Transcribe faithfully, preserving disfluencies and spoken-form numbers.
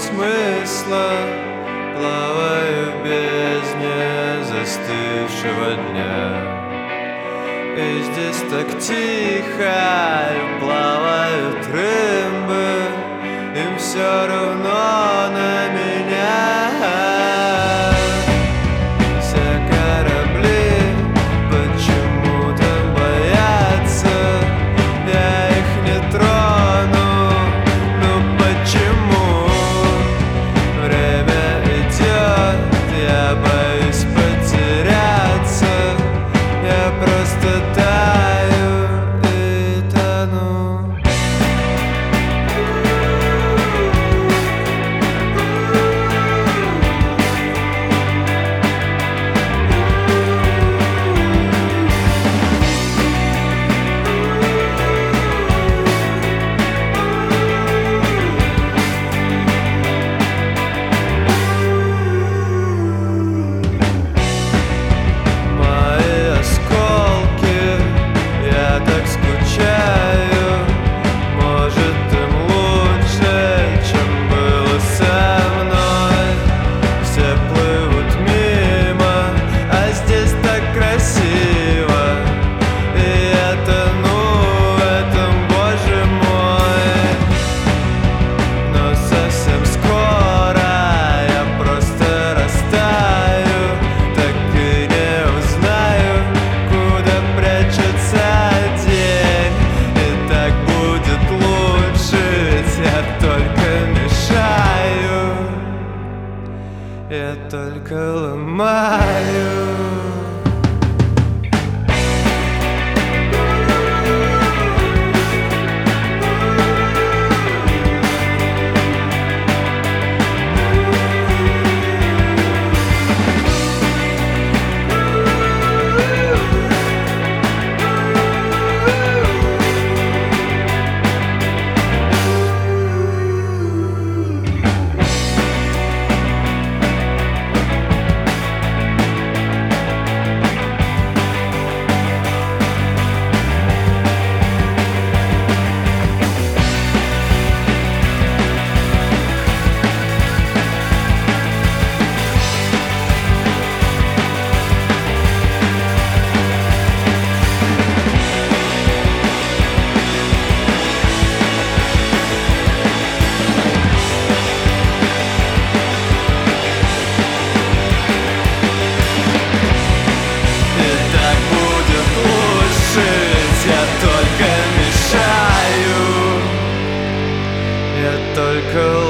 смысла, плаваю в бездне застывшего дня. И здесь так тихо, и плавают рыбы, им все равно на меня. Все корабли почему-то боятся, я их не трону, ну почему? Время идет, я боюсь потеряться, я просто таю и тону. Я только ломаю. Только